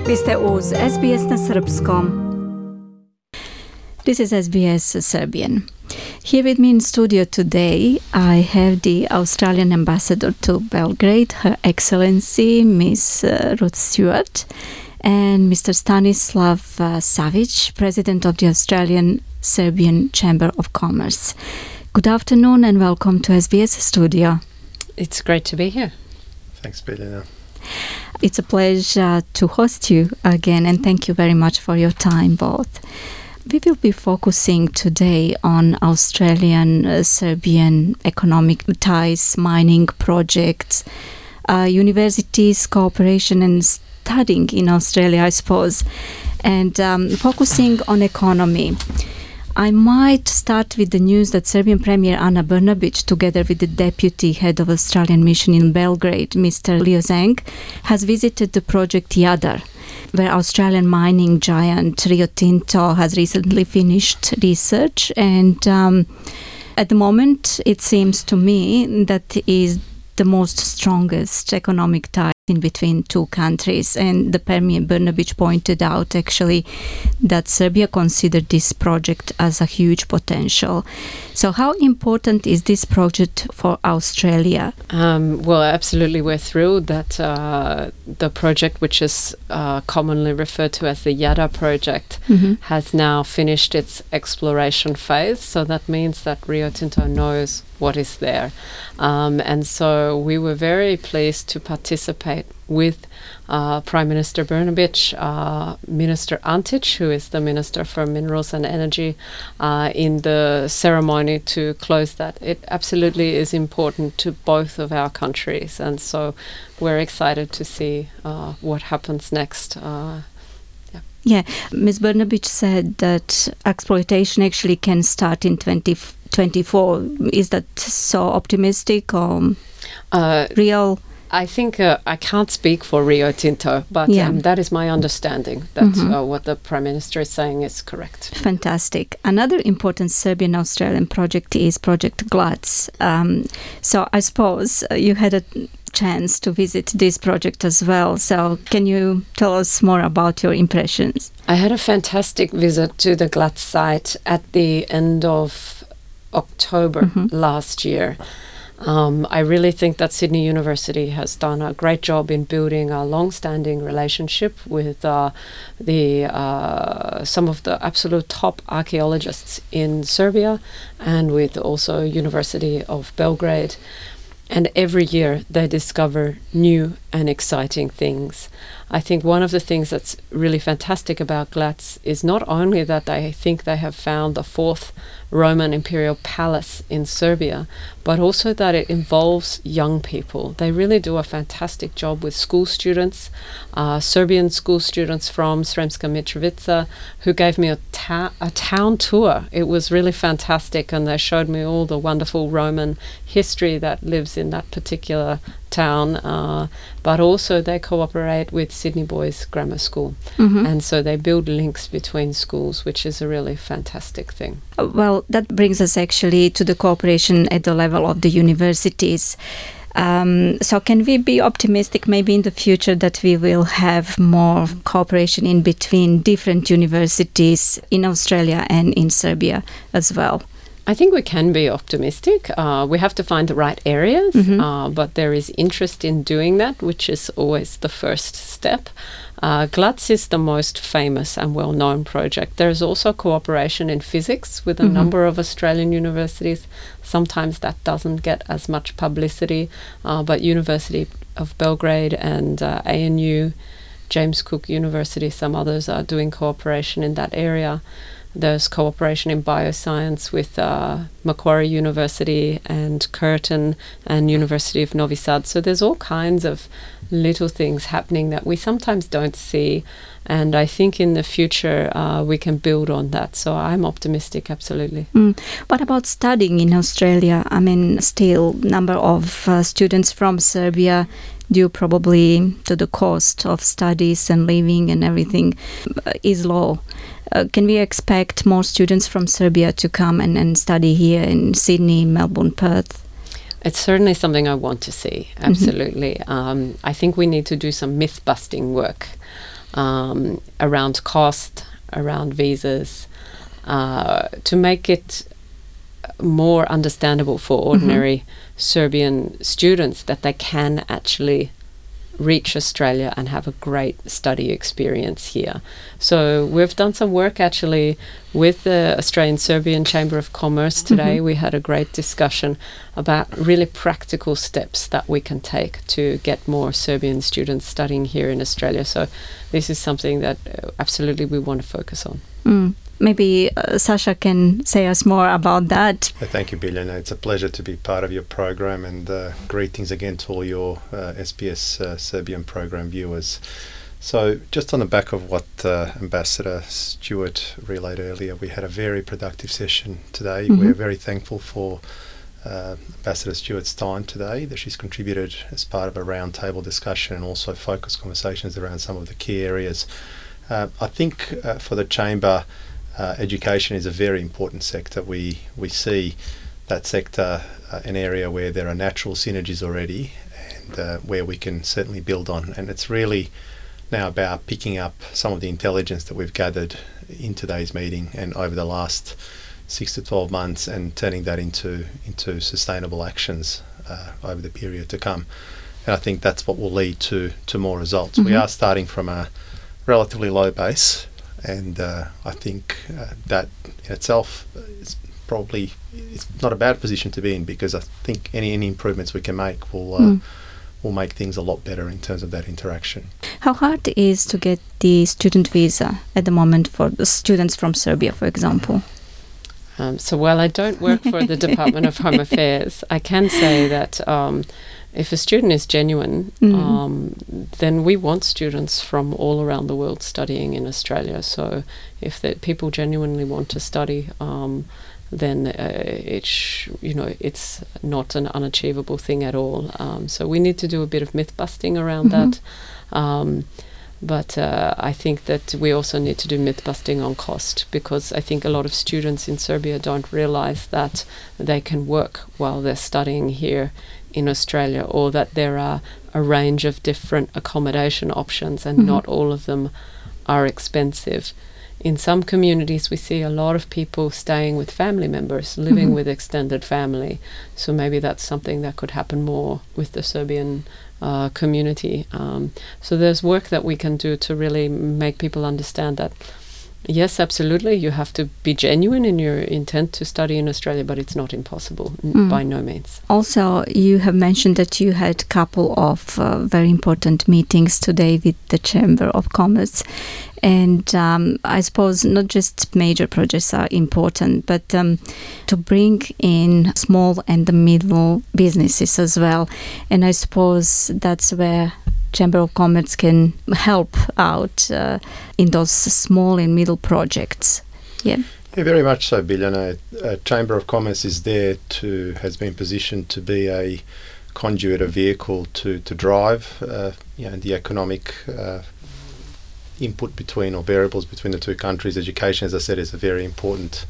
Vi ste uz SBS na Srpskom. This is SBS Serbian. Here with me in studio today, I have the Australian ambassador to Belgrade, Her Excellency Miss Ruth Stewart, and Mr. Stanislav Savic, President of the Australian Serbian Chamber of Commerce. Good afternoon and welcome to SBS Studio. It's great to be here. Thanks, Belina. It's a pleasure to host you again, and thank you very much for your time both. We will be focusing today on Australian-Serbian economic ties, mining projects, universities, cooperation and studying in Australia, I suppose, and focusing on economy. I might start with the news that Serbian Premier Ana Brnabić, together with the Deputy Head of Australian Mission in Belgrade, Mr. Leo Zeng, has visited the project Jadar, where Australian mining giant Rio Tinto has recently finished research. And at the moment, it seems to me that is the most strongest economic tie in between two countries. And the Premier Brnabić pointed out actually that Serbia considered this project as a huge potential. So how important is this project for Australia? Well, absolutely. We're thrilled that the project, which is commonly referred to as the Jadar project, has now finished its exploration phase. So that means that Rio Tinto knows what is there. And so we were very pleased to participate with Prime Minister Brnabić, Minister Antić, who is the Minister for Minerals and Energy, in the ceremony to close that. It absolutely is important to both of our countries, and so we're excited to see what happens next. Yeah, Ms. Brnabić said that exploitation actually can start in 2024. Is that so optimistic or real? I think I can't speak for Rio Tinto, but that is my understanding that what the Prime Minister is saying is correct. Fantastic. Another important Serbian-Australian project is Project GLADS. So I suppose you had a chance to visit this project as well. So can you tell us more about your impressions? I had a fantastic visit to the GLADS site at the end of October last year. I really think that Sydney University has done a great job in building a long-standing relationship with some of the absolute top archaeologists in Serbia, and with also University of Belgrade. And every year they discover new and exciting things. I think one of the things that's really fantastic about GLADS is not only that I think they have found the fourth Roman imperial palace in Serbia, but also that it involves young people. They really do a fantastic job with school students, Serbian school students from Sremska Mitrovica, who gave me a town tour. It was really fantastic, and they showed me all the wonderful Roman history that lives in that particular town, but also they cooperate with Sydney Boys Grammar School, and so they build links between schools, which is a really fantastic thing. Well, that brings us actually to the cooperation at the level of the universities. So can we be optimistic maybe in the future that we will have more cooperation in between different universities in Australia and in Serbia as well? I think we can be optimistic. We have to find the right areas, but there is interest in doing that, which is always the first step. GLADS is the most famous and well-known project. There is also cooperation in physics with a number of Australian universities. Sometimes that doesn't get as much publicity, but University of Belgrade and ANU, James Cook University, some others are doing cooperation in that area. There's cooperation in bioscience with Macquarie University and Curtin and University of Novi Sad. So there's all kinds of little things happening that we sometimes don't see. And I think in the future we can build on that. So I'm optimistic, absolutely. What about studying in Australia? I mean, still number of students from Serbia due probably to the cost of studies and living and everything is low. Can we expect more students from Serbia to come and study here in Sydney, Melbourne, Perth? It's certainly something I want to see, absolutely. I think we need to do some myth-busting work. around cost, around visas, to make it more understandable for ordinary Serbian students that they can actually reach Australia and have a great study experience here. So we've done some work actually with the Australian Serbian Chamber of Commerce today. We had a great discussion about really practical steps that we can take to get more Serbian students studying here in Australia. So this is something that absolutely we want to focus on. Maybe Sasha can say us more about that. Thank you, Biljana. It's a pleasure to be part of your program, and greetings again to all your SBS Serbian program viewers. So just on the back of what Ambassador Stewart relayed earlier, we had a very productive session today. We're very thankful for Ambassador Stewart's time today, that she's contributed as part of a roundtable discussion and also focused conversations around some of the key areas. I think for the Chamber, education is a very important sector. We see that sector an area where there are natural synergies already, and where we can certainly build on. And it's really now about picking up some of the intelligence that we've gathered in today's meeting and over the last 6 to 12 months, and turning that into sustainable actions over the period to come. And I think that's what will lead to more results. We are starting from a relatively low base, and I think that in itself is probably, it's not a bad position to be in, because I think any improvements we can make will make things a lot better in terms of that interaction. How hard it is to get the student visa at the moment for the students from Serbia, for example? So while I don't work for the Department of Home Affairs, I can say that if a student is genuine, then we want students from all around the world studying in Australia. So if people genuinely want to study, then it's not an unachievable thing at all. So we need to do a bit of myth busting around that. But I think that we also need to do myth busting on cost, because I think a lot of students in Serbia don't realize that they can work while they're studying here in Australia, or that there are a range of different accommodation options, and not all of them are expensive. In some communities we see a lot of people staying with family members, living with extended family. So maybe that's something that could happen more with the Serbian community. So there's work that we can do to really make people understand that yes, absolutely, you have to be genuine in your intent to study in Australia, but it's not impossible, by no means. Also, you have mentioned that you had a couple of very important meetings today with the Chamber of Commerce. And I suppose not just major projects are important, but to bring in small and the middle businesses as well. And I suppose that's where Chamber of Commerce can help out in those small and middle projects. Yeah, very much so, Biljana. Chamber of Commerce is there has been positioned to be a conduit, a vehicle to drive the economic input between, or variables between, the two countries. Education, as I said, is a very important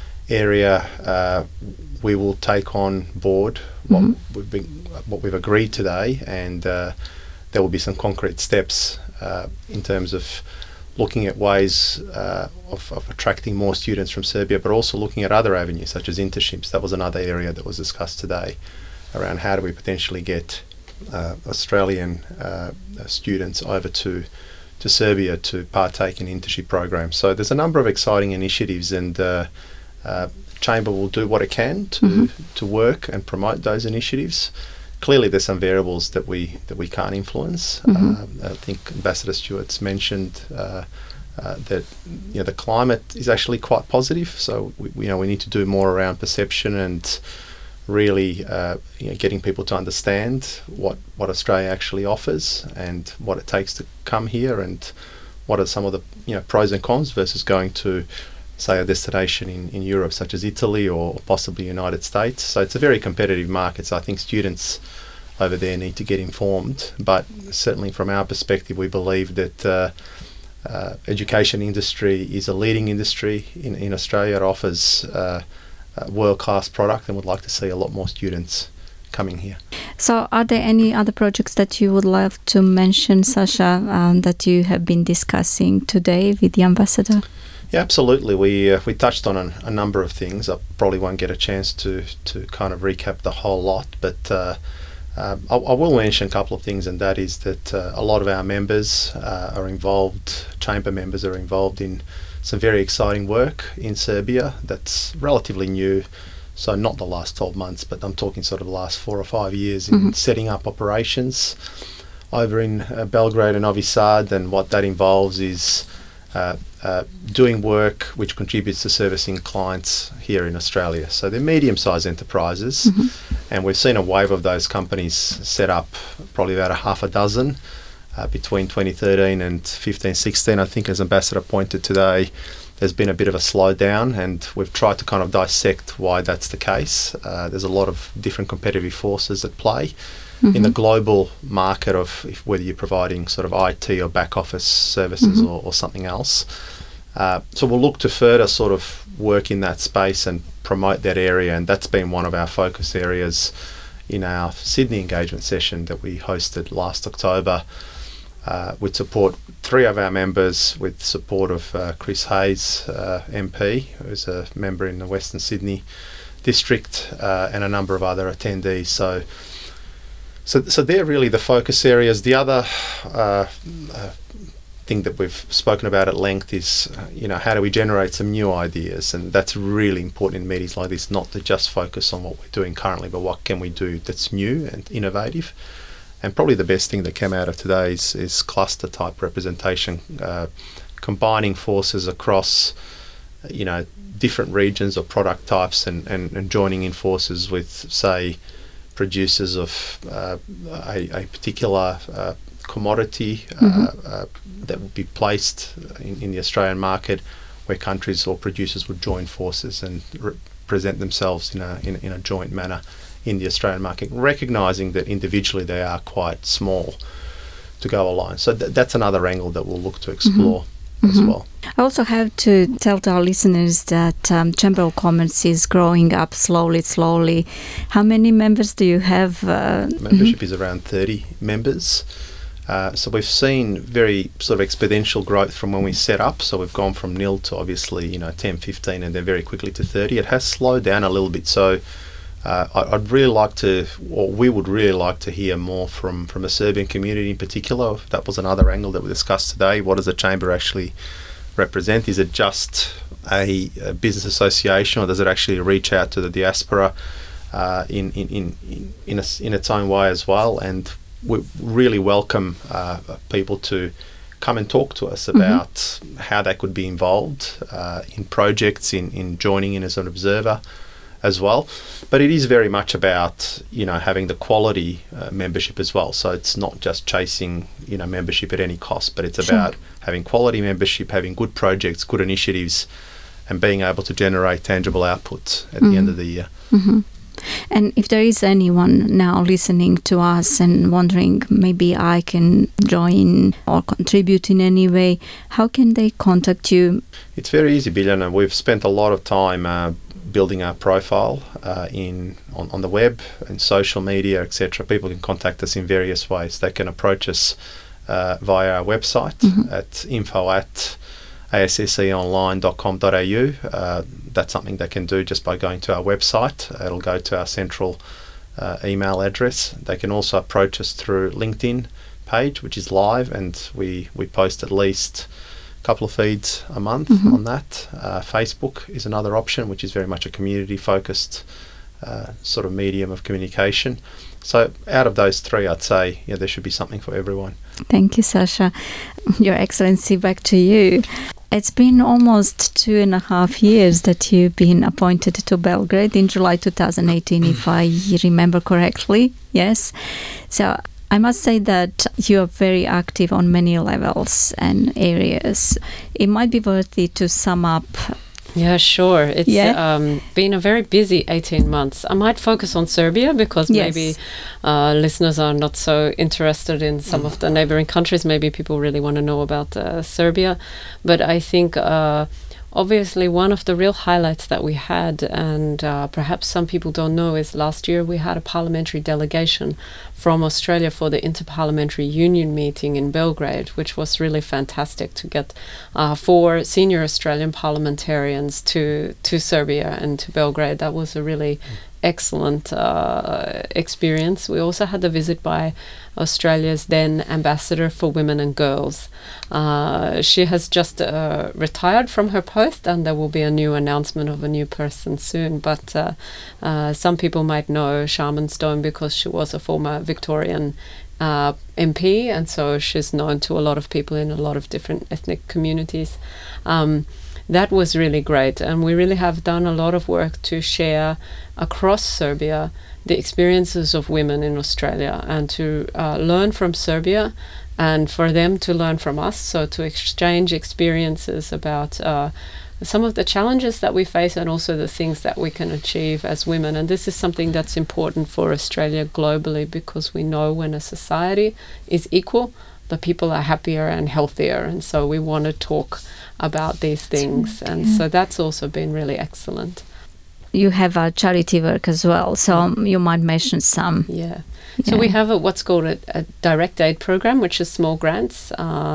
area. We will take on board what we've agreed today, and there will be some concrete steps in terms of looking at ways of attracting more students from Serbia, but also looking at other avenues such as internships. That was another area that was discussed today, around how do we potentially get Australian students over to Serbia to partake in internship programs. So there's a number of exciting initiatives, and Chamber will do what it can to work and promote those initiatives. Clearly, there's some variables that we can't influence. I think Ambassador Stewart's mentioned that the climate is actually quite positive. So we need to do more around perception and really getting people to understand what Australia actually offers and what it takes to come here, and what are some of the pros and cons versus going to, say, a destination in Europe such as Italy or possibly United States. So it's a very competitive market. So I think students over there need to get informed. But certainly from our perspective, we believe that education industry is a leading industry in Australia. It offers a world-class product, and would like to see a lot more students coming here. So are there any other projects that you would love to mention, Sasha, that you have been discussing today with the ambassador? Yeah, absolutely. We touched on a number of things. I probably won't get a chance to kind of recap the whole lot, but I will mention a couple of things, and that is that a lot of our members are involved, chamber members are involved in some very exciting work in Serbia that's relatively new. So not the last 12 months, but I'm talking sort of the last 4 or 5 years in setting up operations over in Belgrade and Novi Sad. And what that involves is doing work which contributes to servicing clients here in Australia. So they're medium-sized enterprises, and we've seen a wave of those companies set up, probably about a half a dozen between 2013 and 15-16. I think, as Ambassador pointed today, there's been a bit of a slowdown, and we've tried to kind of dissect why that's the case. There's a lot of different competitive forces at play in the global market of whether you're providing sort of IT or back office services or something else. So we'll look to further sort of work in that space and promote that area, and that's been one of our focus areas in our Sydney engagement session that we hosted last October. With support 3 of our members, with support of Chris Hayes, MP, who's a member in the Western Sydney district, and a number of other attendees. So they're really the focus areas. The other thing that we've spoken about at length is, how do we generate some new ideas? And that's really important in meetings like this, not to just focus on what we're doing currently, but what can we do that's new and innovative. And probably the best thing that came out of today is cluster type representation, combining forces across, different regions or product types and joining in forces with, say, producers of a particular commodity that would be placed in the Australian market, where countries or producers would join forces and present themselves in a joint manner in the Australian market, recognising that individually they are quite small to go alone. So that's another angle that we'll look to explore as well. I also have to tell to our listeners that Chamber of Commerce is growing up slowly. How many members do you have? Membership is around 30 members. So we've seen very sort of exponential growth from when we set up. So we've gone from 0 to obviously 10, 15, and then very quickly to 30. It has slowed down a little bit. So I'd really like to, or we would really like to hear more from the Serbian community in particular. That was another angle that we discussed today. What does the Chamber actually represent? Is it just a business association, or does it actually reach out to the diaspora in its own way as well? And we really welcome people to come and talk to us about how they could be involved in projects, in joining in as an observer as well. But it is very much about having the quality membership as well. So it's not just chasing membership at any cost, but it's about having quality membership, having good projects, good initiatives, and being able to generate tangible outputs at the end of the year. And if there is anyone now listening to us and wondering, maybe I can join or contribute in any way, how can they contact you? It's very easy, Biljana. We've spent a lot of time building our profile on the web and social media, etc. People can contact us in various ways. They can approach us via our website at info@assseonline.com.au. That's something they can do just by going to our website. It'll go to our central email address. They can also approach us through LinkedIn page, which is live, and we post at least a couple of feeds a month on that. Facebook is another option, which is very much a community-focused sort of medium of communication. So out of those 3, I'd say there should be something for everyone. Thank you, Sasha. Your Excellency, back to you. It's been almost 2.5 years that you've been appointed to Belgrade in July 2018, if I remember correctly. Yes. So I must say that you are very active on many levels and areas. It might be worthy to sum up. Yeah, sure. It's been a very busy 18 months. I might focus on Serbia because maybe listeners are not so interested in some of the neighboring countries. Maybe people really want to know about Serbia. But I think obviously one of the real highlights that we had, and perhaps some people don't know, is last year we had a parliamentary delegation from Australia for the Interparliamentary Union meeting in Belgrade, which was really fantastic to get 4 senior Australian parliamentarians to Serbia and to Belgrade. That was a really excellent experience. We also had a visit by Australia's then Ambassador for Women and Girls. She has just retired from her post, and there will be a new announcement of a new person soon. But some people might know Sharman Stone because she was a former Victorian MP, and so she's known to a lot of people in a lot of different ethnic communities. That was really great, and we really have done a lot of work to share across Serbia the experiences of women in Australia, and to learn from Serbia and for them to learn from us, so to exchange experiences about some of the challenges that we face and also the things that we can achieve as women. And this is something that's important for Australia globally, because we know when a society is equal, the people are happier and healthier, and so we want to talk about these things, and so that's also been really excellent. You have a charity work as well, so you might mention some. Yeah. So we have what's called a direct aid program, which is small grants.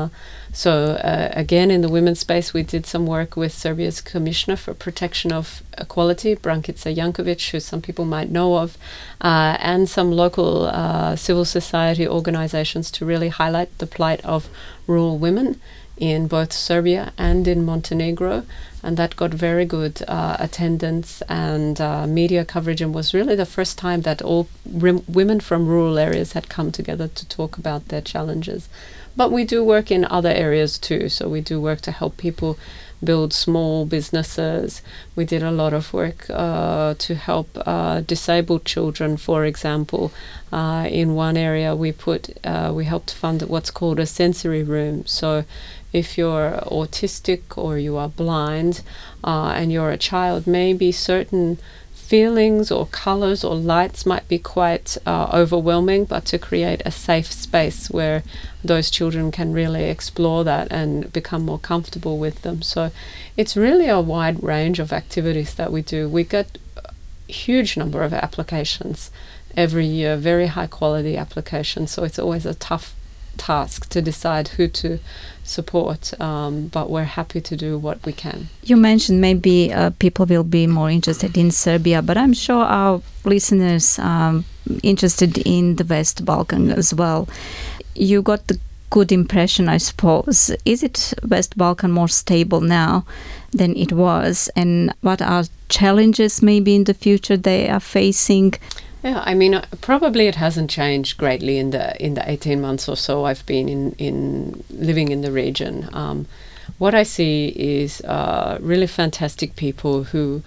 Again, in the women's space, we did some work with Serbia's Commissioner for Protection of Equality, Brankica Jankovic, who some people might know of, and some local civil society organizations to really highlight the plight of rural women in both Serbia and in Montenegro. And that got very good attendance and media coverage, and was really the first time that all women from rural areas had come together to talk about their challenges. But we do work in other areas too. So we do work to help people build small businesses. We did a lot of work to help disabled children, for example. In one area we helped fund what's called a sensory room. So if you're autistic or you are blind and you're a child, maybe certain feelings or colors or lights might be quite overwhelming, but to create a safe space where those children can really explore that and become more comfortable with them. So it's really a wide range of activities that we do. We get a huge number of applications every year, very high quality applications, so it's always a tough task to decide who to support, but we're happy to do what we can. You mentioned maybe people will be more interested in Serbia, but I'm sure our listeners are interested in the West Balkan as well. You got the good impression, I suppose. Is it West Balkan more stable now than it was? And what are challenges maybe in the future they are facing? Yeah, I mean, probably it hasn't changed greatly in the 18 months or so I've been in living in the region. What I see is really fantastic people who,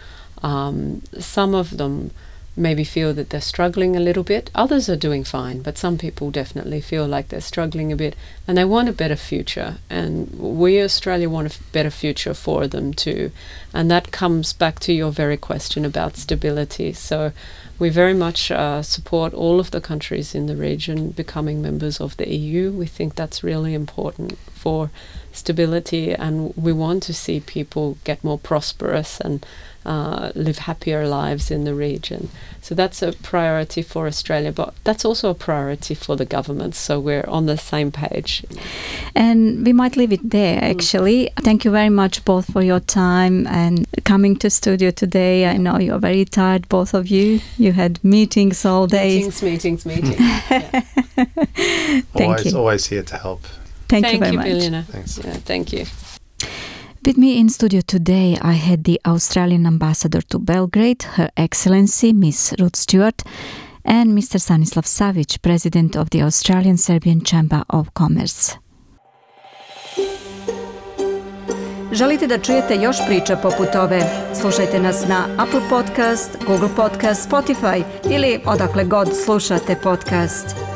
some of them maybe feel that they're struggling a little bit. Others are doing fine, but some people definitely feel like they're struggling a bit, and they want a better future. And we, Australia, want a better future for them too. And that comes back to your very question about stability. So we very much support all of the countries in the region becoming members of the EU. We think that's really important for stability, and we want to see people get more prosperous and live happier lives in the region. So that's a priority for Australia, but that's also a priority for the government, so we're on the same page. And we might leave it there, actually. Thank you very much both for your time and coming to studio today. I know you're very tired, both of you. You had meetings all day. Meetings. Yeah. Thank you. Always here to help. Thank you very much. Biljana. Thanks. Yeah, thank you. With me in studio today, I had the Australian ambassador to Belgrade, Her Excellency Miss Ruth Stewart, and Mr. Stanislav Savic, president of the Australian-Serbian Chamber of Commerce. Želite da čujete još priča poput ove? Slušajte nas na Apple Podcast, Google Podcast, Spotify ili odakle god slušate podcast.